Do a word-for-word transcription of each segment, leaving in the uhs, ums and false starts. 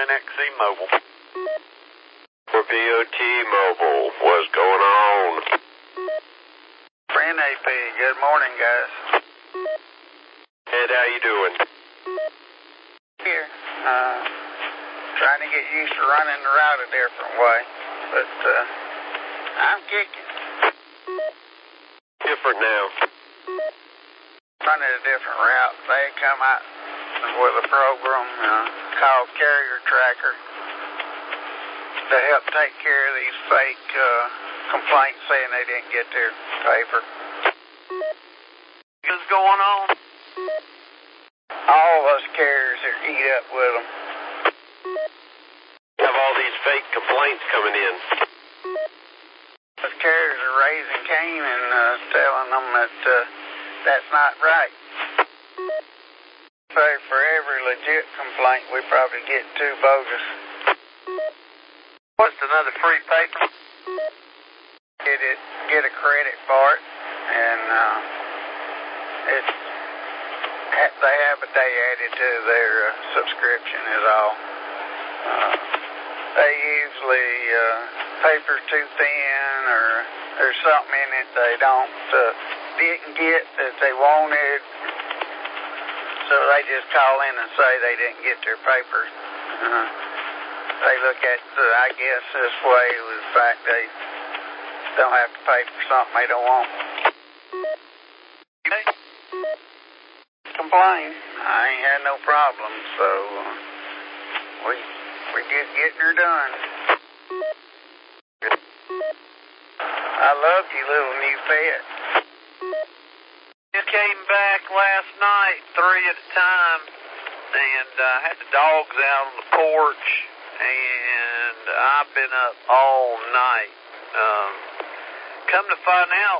N X C Mobile. For B O T Mobile, what's going on? Friend A P, good morning, guys. Ed, how you doing? Here, uh, trying to get used to running the route a different way, but, uh, I'm kicking. Different now. Running a different route. They come out with a program uh, called Carrier Tracker to help take care of these fake uh, complaints saying they didn't get their paper. What's going on? All of us carriers are eat up with them. Have all these fake complaints coming in. Us carriers are raising Cain and uh, telling them that uh, that's not right. So for every legit complaint, we probably get two bogus. What's another free paper? Get it, get a credit for it, and uh, it's they have a day added to their uh, subscription is all. Uh, they usually uh, paper too thin, or there's something in it they don't uh, didn't get that they wanted, so they just call in and say they didn't get their papers. Uh, they look at the, I guess this way with the fact they don't have to pay for something they don't want. Okay. Complain. I ain't had no problem, so uh, we we just getting her done. I love you, little new pet. Just came back last night, three at a time, and I uh, had the dogs out on the porch, and I've been up all night. Um, come to find out,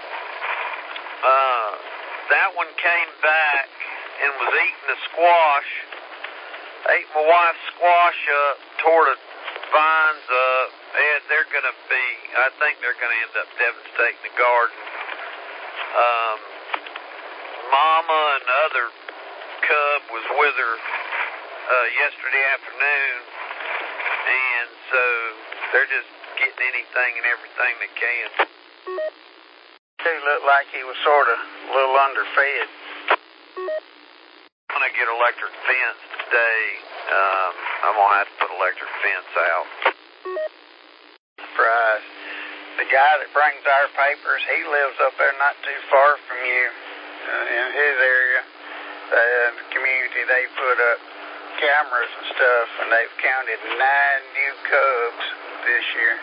uh, that one came back and was eating the squash, ate my wife's squash up, tore the vines up, and they're going to be, I think they're going to end up devastating the garden. Um, Mama and the other cub was with her uh, yesterday afternoon, and so they're just getting anything and everything they can. He looked like he was sort of a little underfed. When I get electric fence today, um, I'm going to have to put electric fence out. Surprise. The guy that brings our papers, he lives up there not too far from you. Uh, in his area, uh, the community, they put up cameras and stuff, and they've counted nine new cubs this year.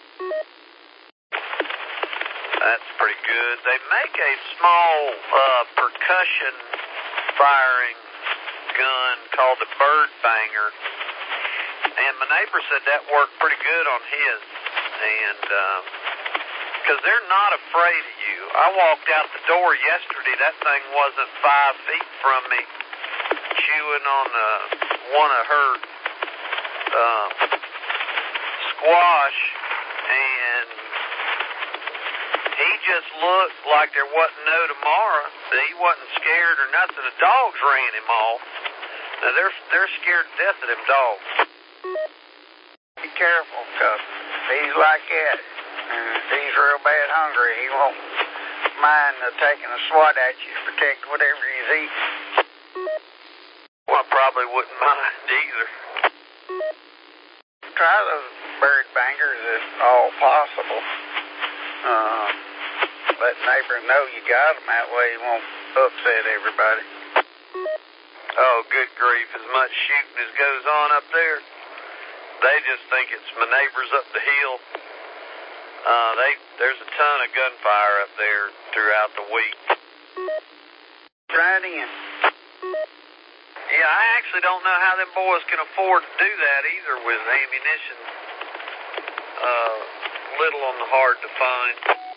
That's pretty good. They make a small uh, percussion firing gun called the Bird Banger, and my neighbor said that worked pretty good on his, and because uh, they're not afraid of you. I walked out the door yesterday, that thing wasn't five feet from me, chewing on uh, one of her uh, squash, and he just looked like there wasn't no tomorrow. He wasn't scared or nothing. The dogs ran him off. Now, they're, they're scared to death of them dogs. Be careful, cuz he's like that. And if he's real bad hungry, he won't mind uh, taking a swat at you to protect whatever he's eating. Well, I probably wouldn't mind either. Try those bird bangers if all possible. Uh, let neighbors know you got them. That way you won't upset everybody. Oh, good grief. As much shooting as goes on up there, they just think it's my neighbors up the hill. Uh, they there's a ton of gunfire up there throughout the week. Right in. Yeah, I actually don't know how them boys can afford to do that either with ammunition. Uh, little on the hard to find.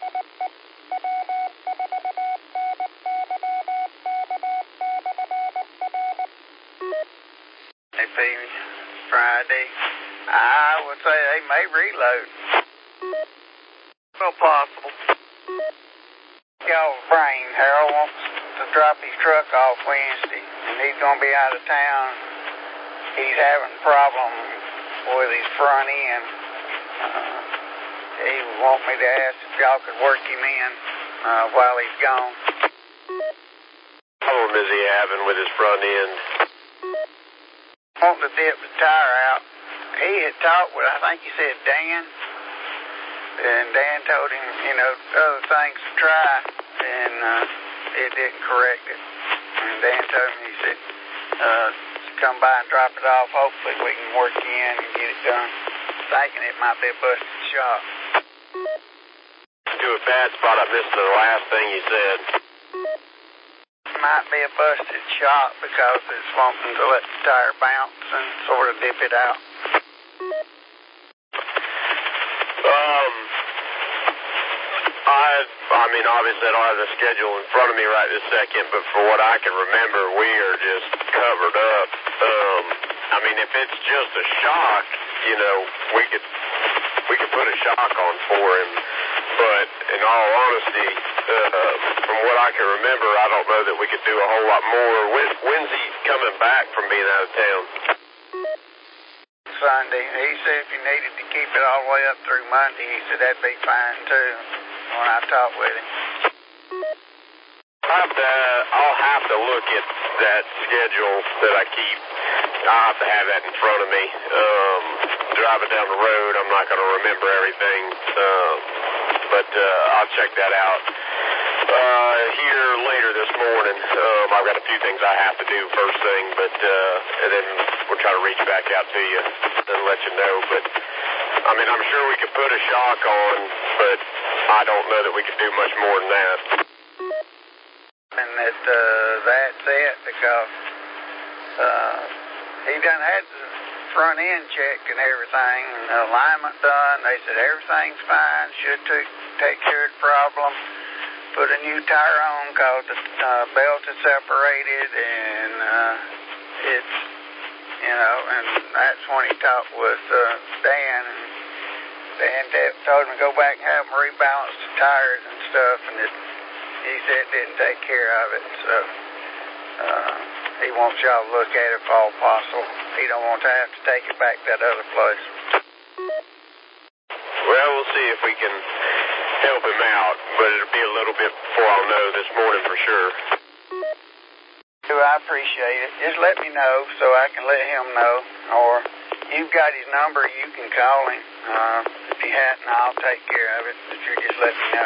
Hey, Phoebe, Friday. I would say they may reload. Well, possible. Y'all's brain, Harold wants to drop his truck off Wednesday, and he's going to be out of town he's having a problem with his front end. Uh, he would want me to ask if y'all could work him in uh, while he's gone. What problem is he having with his front end? Wanting to dip the tire out. He had talked with, I think he said Dan, and Dan told him, you know, other things to try, and uh, it didn't correct it. And Dan told him, he said, uh, come by and drop it off. Hopefully we can work you in and get it done. Thinking it might be a busted shot. To a bad spot, I missed the last thing you said. Might be a busted shot because it's wanting to let the tire bounce and sort of dip it out. Um, I, I mean, obviously I don't have the schedule in front of me right this second, but for what I can remember, we are just covered up. Um, I mean, if it's just a shock, you know, we could we could put a shock on for him. But in all honesty, uh, from what I can remember, I don't know that we could do a whole lot more. When, when's he coming back from being out of town? Sunday. He said if he needed to keep it all the way up through Monday, he said that'd be fine too. When I talked with him. I'll have to, I'll have to look at that schedule that I keep. I'll have to have that in front of me. Um, driving down the road, I'm not going to remember everything, um, but uh, I'll check that out. Uh, here later this morning, um, I've got a few things I have to do first thing, but uh, and then we'll try to reach back out to you and let you know. But I mean, I'm sure we could put a shock on, but I don't know that we could do much more than that. And that uh, that's it because uh, he done had the front end checked and everything, and the alignment done. They said everything's fine, should t- take care of the problem. Put a new tire on because the uh, belt is separated, and uh, it's, you know, and that's when he talked with uh, Dan, and Dan told him to go back and have him rebalance the tires and stuff, and it, he said it didn't take care of it, so uh, he wants y'all to look at it if all possible. He don't want to have to take it back to that other place. Well, we'll see if we can help him out, but it'll be a little bit before I'll know this morning for sure. I appreciate it. Just let me know so I can let him know, or you've got his number, you can call him. Uh, if you hadn't, I'll take care of it, but you just let me know.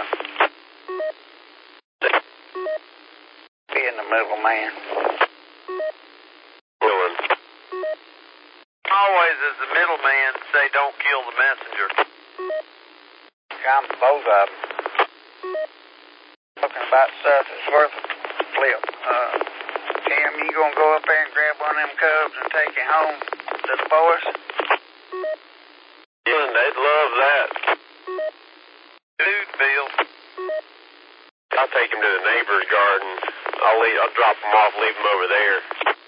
Being the middleman. Willing. Always as the middleman say don't kill the messenger. I'm both of them. Talking about stuff that's worth a flip. Uh, Tim, you gonna go up there and grab one of them cubs and take it home to the boys? Yeah, they'd love that. Dude, Bill. I'll take him to the neighbor's garden. I'll leave, I'll drop him off, leave him over there.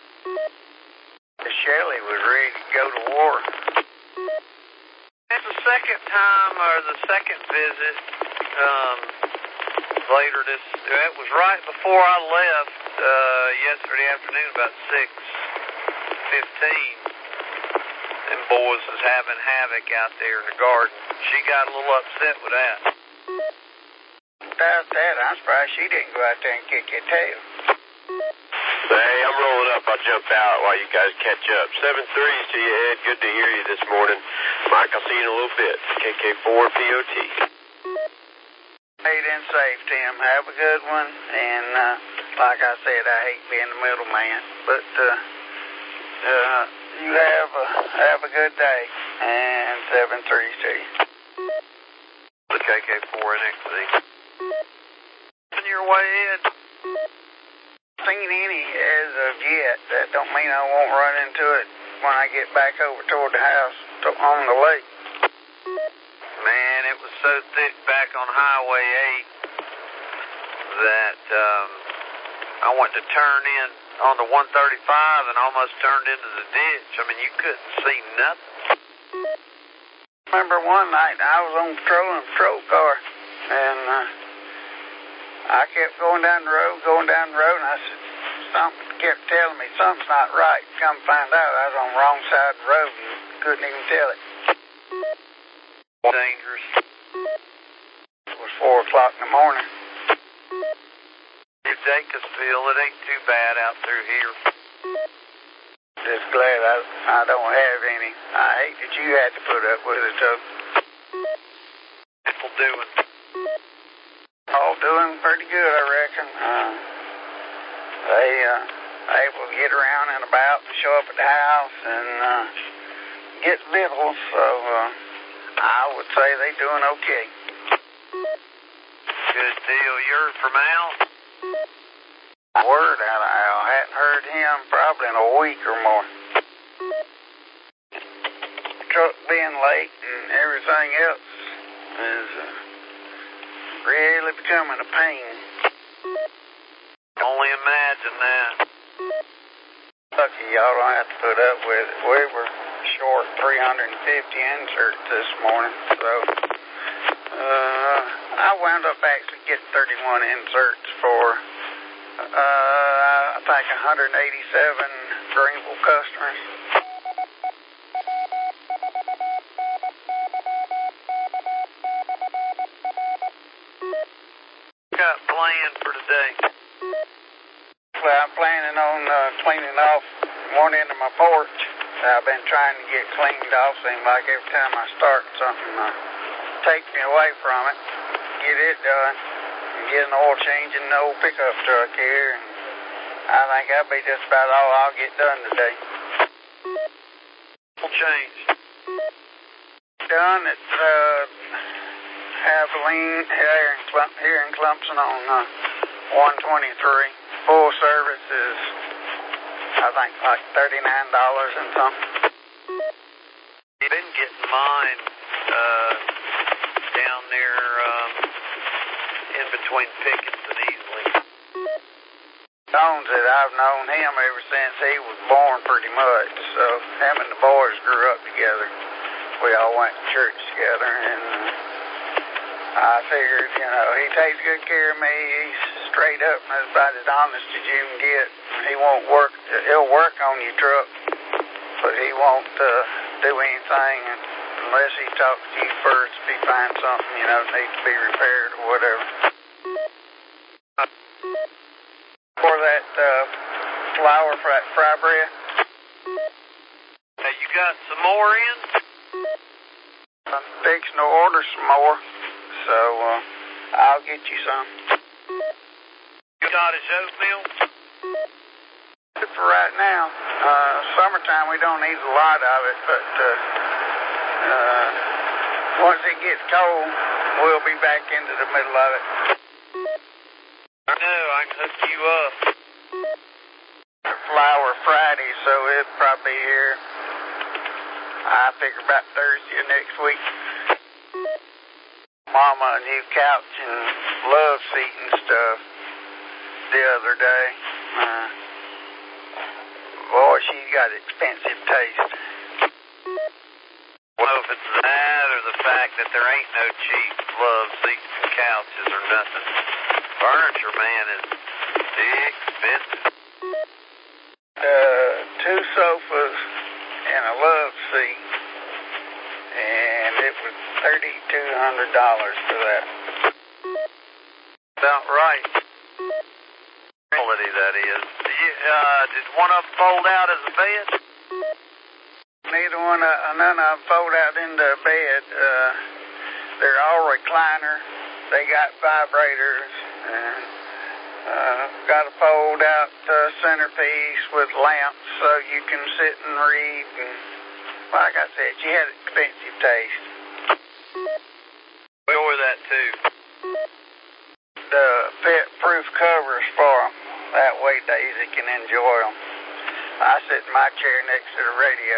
Shelley was ready to go to war. It's the second time, or the second visit, um, later this, it was right before I left, uh, yesterday afternoon, about six fifteen, and boys was having havoc out there in the garden. She got a little upset with that. Without that, I'm surprised she didn't go out there and kick your tail. Hey, I'm rolling up. I'll jump out while you guys catch up. seven thirty to you, Ed. Good to hear you this morning. Mike, I'll see you in a little bit. K K four P O T. Stay in safe, Tim. Have a good one. And uh, like I said, I hate being the middleman. But uh, uh, you have a, have a good day. And seven three to you. The K K four N X Z. On your way, Ed? Seen any as of yet. That don't mean I won't run into it when I get back over toward the house to, on the lake. Man, it was so thick back on Highway eight that um, I went to turn in on the one thirty-five and almost turned into the ditch. I mean, you couldn't see nothing. Remember one night I was on patrol in a patrol car, and uh, I kept going down the road, going down the road, and I said, something kept telling me something's not right. Come find out, I was on the wrong side of the road and couldn't even tell it. Dangerous. It was four o'clock in the morning. If Jacobsville, it ain't too bad out through here. Just glad I, I don't have any. I hate that you had to put up with it, though. People doing? All doing pretty good, I reckon. Uh, they uh, able to get around and about and show up at the house and uh, get victuals, so uh, I would say they doing okay. Good deal. You're from Al? Word out of Al. Hadn't heard him probably in a week or more. Truck being late and everything else is uh, really becoming a pain. Only imagine that. Lucky y'all don't have to put up with it. We were short three hundred fifty inserts this morning, so uh, I wound up actually getting thirty-one inserts for uh, I think one hundred eighty-seven Greenville customers. Got planned for today? Well, I'm planning on uh, cleaning off one end of my porch. I've been trying to get cleaned off. Seems like every time I start something, uh, takes me away from it. Get it done. And get an oil change in the old pickup truck here. And I think that'll be just about all I'll get done today. Oil change? Done at uh, Abilene here in, Clump, here in Clemson on uh, one twenty-three. Full service is, I think, like thirty-nine dollars and something. You've been getting mine uh, down there um, in between Pickens and Easley. Jones that I've known him ever since he was born pretty much. So him and the boys grew up together. We all went to church together, and uh, I figured, you know, he takes good care of me. He's straight up and about as honest as you can get. He won't work, he'll work on your truck, but he won't uh, do anything unless he talks to you first if he finds something, you know, needs to be repaired or whatever. For that uh, flour for that fry bread. Hey, you got some more in? I'm fixing to order some more, so uh, I'll get you some. Scottish oatmeal? Good for right now. Uh, summertime, we don't need a lot of it, but uh, uh, once it gets cold, we'll be back into the middle of it. I know, I can hook you up. Flour Friday, so it'll probably be here, I figure, about Thursday of next week. Mama a new couch and love seat and stuff the other day. Uh, boy, she's got expensive taste. Well, if it's that or the fact that there ain't no cheap love seats and couches or nothing. Furniture, man, is expensive. Uh, two sofas and a love seat, and it was thirty-two hundred dollars for that. About right. Quality, that is. You, uh, did one of them fold out as a bed? Neither one, uh, none of them fold out into a bed. Uh, they're all recliner. They got vibrators and uh, got a fold out uh, centerpiece with lamps so you can sit and read. And like I said, she had expensive taste. We enjoy that too. The fit-proof covers for them. That way Daisy can enjoy them. I sit in my chair next to the radio.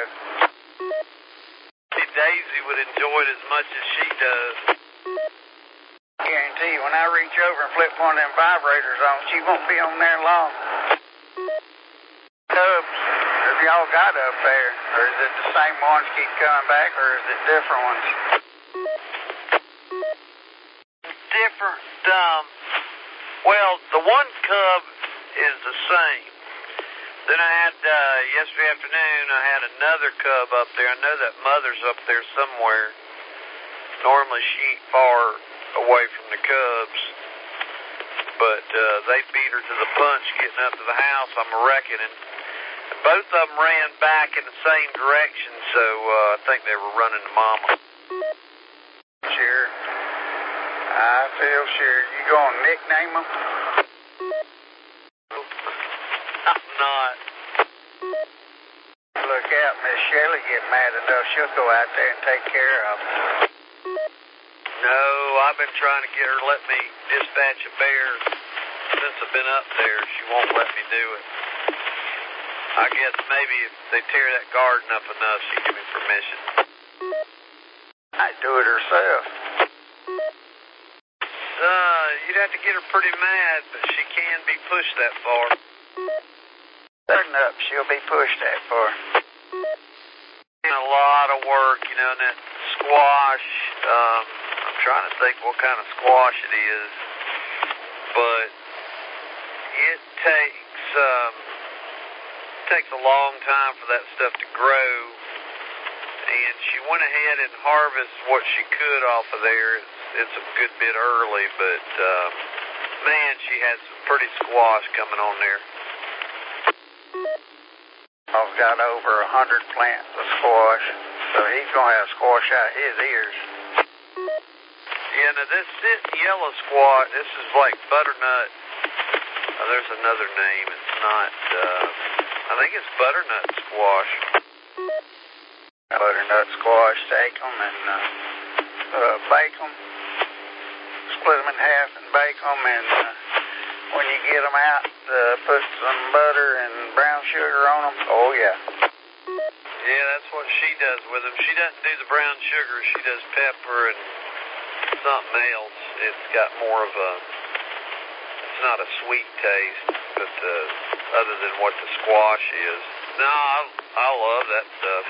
See, Daisy would enjoy it as much as she does. I guarantee you, when I reach over and flip one of them vibrators on, she won't be on there long. Cubs, have y'all got up there? Or is it the same ones keep coming back, or is it different ones? Different, um, well, the one cub is the same. Then I had, uh, yesterday afternoon, I had another cub up there. I know that mother's up there somewhere. Normally she ain't far away from the cubs. But uh, they beat her to the punch getting up to the house, I'm a reckoning. Both of them ran back in the same direction, so uh, I think they were running to Mama. Sure. I feel sure. You going to nickname them? I'm not. Look out, Miss Shelley get mad enough, she'll go out there and take care of them. No, I've been trying to get her to let me dispatch a bear since I've been up there. She won't let me do it. I guess maybe if they tear that garden up enough, she'll give me permission. I'd do it herself. Uh, you'd have to get her pretty mad, but she can be pushed that far. Certain up, she'll be pushed that far. A lot of work, you know, and that squash, um, I'm trying to think what kind of squash it is, but it takes, um, it takes a long time for that stuff to grow, and she went ahead and harvested what she could off of there. It's, it's a good bit early, but, um, man, she had some pretty squash coming on there. I've got over a hundred plants of squash, so he's going to have squash out his ears. Yeah, now this is yellow squash. This is like butternut. Oh, there's another name. It's not, uh, I think it's butternut squash. Butternut squash, take them and uh, uh, bake them. Split them in half and bake them, and uh, when you get them out, uh, put some butter and brown sugar on them. Oh, yeah. Yeah, that's what she does with them. She doesn't do the brown sugar. She does pepper and something else. It's got more of a, it's not a sweet taste, but uh, other than what the squash is. No, I, I love that stuff.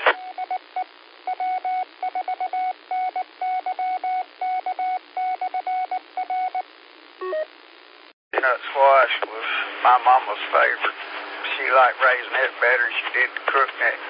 Peanut squash was my mama's favorite. She liked raising it better than she did the crooknecks.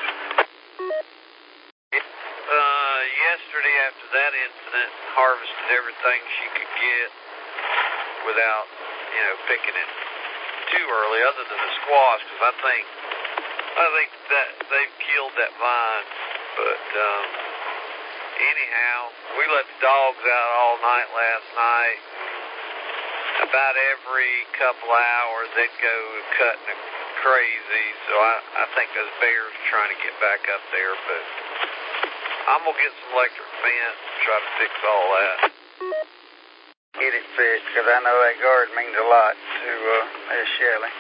Uh, yesterday after that incident, harvested everything she could get without, you know, picking it too early, other than the squash, because I think, I think that they've killed that vine. But um, anyhow, we let the dogs out all night last night. About every couple hours, they'd go cutting crazy, so I, I think those bears are trying to get back up there, but I'm going to get some electric fence and try to fix all that. Get it fixed, because I know that garden means a lot to uh, Miss Shelley.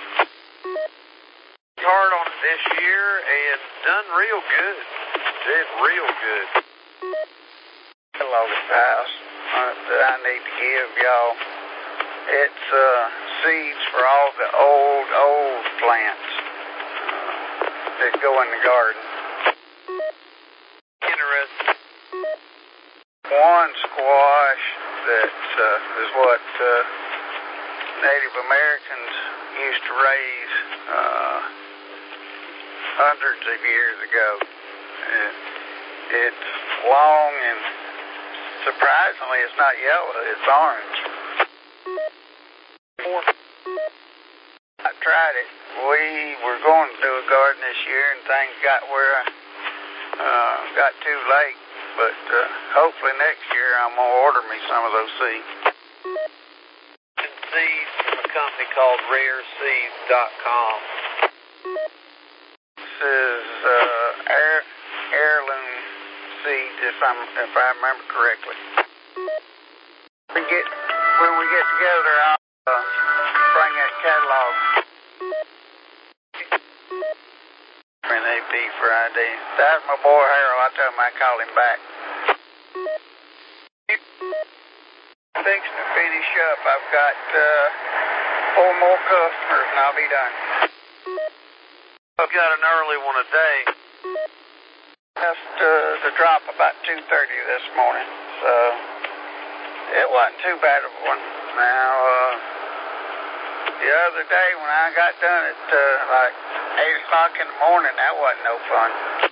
Hard on it this year and done real good. Did real good. The longest house uh, that I need to give y'all. It's uh, seeds for all the old, old plants uh, that go in the garden. Interesting. One squash that uh, is what uh, Native Americans used to raise uh, hundreds of years ago. It, it's long and surprisingly it's not yellow, it's orange. I tried it. We were going to do a garden this year and things got where I uh, got too late. But uh, hopefully next year I'm going to order me some of those seeds. Seeds from a company called rare seeds dot com. This is uh, heir, heirloom seeds, if, I'm, if I remember correctly. We get, when we get together, I'll uh, bring that catalog. N A P Friday. That's my boy Harold. I tell him I call him back. Fixing to finish up. I've got uh, four more customers and I'll be done. I've got an early one a day. Just uh, the drop about two thirty this morning. So it wasn't too bad of one. Now, uh, The other day when I got done at uh, like eight o'clock in the morning, that wasn't no fun.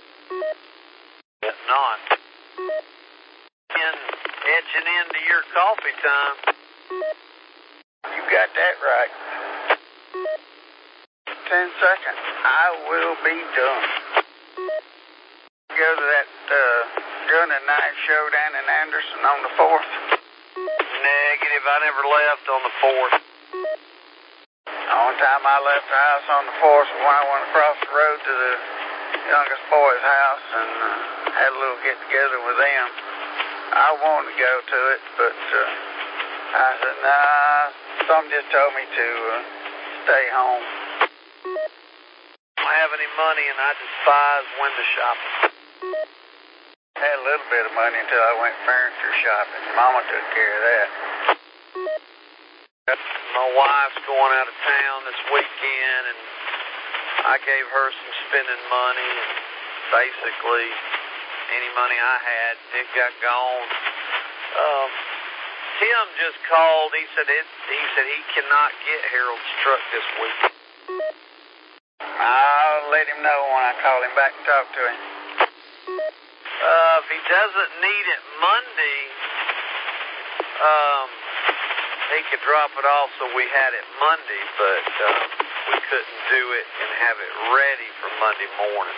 It's not. And etching into your coffee time. You got that right. Ten seconds. I will be done. Go to that uh, gun and knife show down in Anderson on the fourth. Negative. I never left on the fourth. The only time I left the house on the fourth was when I went across the road to the youngest boy's house and uh, had a little get-together with them. I wanted to go to it, but uh, I said, nah, something just told me to uh, stay home. I don't have any money and I despise window shopping. Had a little bit of money until I went furniture shopping. Mama took care of that. My wife's going out of town this weekend, and I gave her some spending money, and basically any money I had, it got gone. Um, Tim just called. He said it. He said he cannot get Harold's truck this week. I'll let him know when I call him back and talk to him. Uh, if he doesn't need it Monday, um, he could drop it off so we had it Monday, but uh, we couldn't do it and have it ready for Monday morning.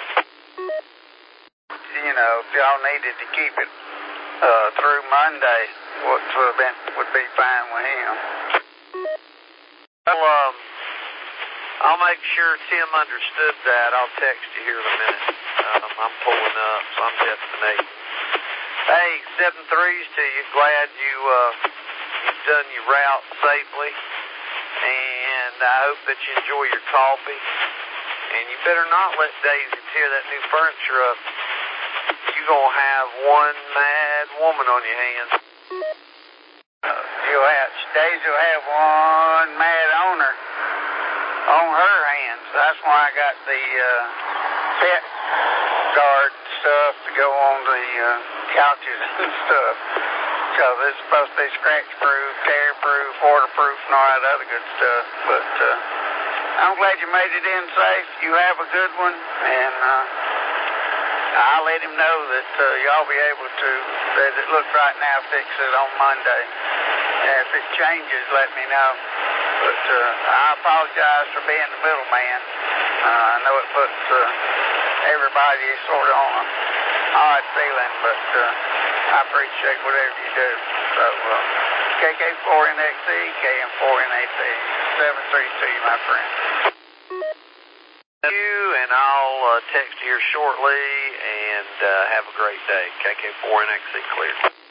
You know, if y'all needed to keep it uh, through Monday, what would have been would be fine with him. Well, um, I'll make sure Tim understood that. I'll text you here in a minute. Um, I'm pulling up, so I'm destinating. Hey, seven threes to you. Glad you, uh, you've done your route safely. And I hope that you enjoy your coffee. And you better not let Daisy tear that new furniture up. You're going to have one mad woman on your hands. Uh, you'll have, Daisy will have one mad owner on her hands. That's why I got the uh, pet guard stuff to go on the uh, couches and stuff. Because it's supposed to be scratch-proof, tear-proof, waterproof, and all that other good stuff. But uh, I'm glad you made it in safe. You have a good one, and uh, I'll let him know that uh, y'all be able to, as it looks right now, fix it on Monday. And if it changes, let me know. But uh, I apologize for being the middleman. Uh, I know it puts uh, everybody sort of on an odd feeling, but uh, I appreciate whatever you do. So, uh, K K four N X E, K M four N A T, seven three two, my friend. Thank you, and I'll uh, text you here shortly, and uh, have a great day. K K four N X E clear.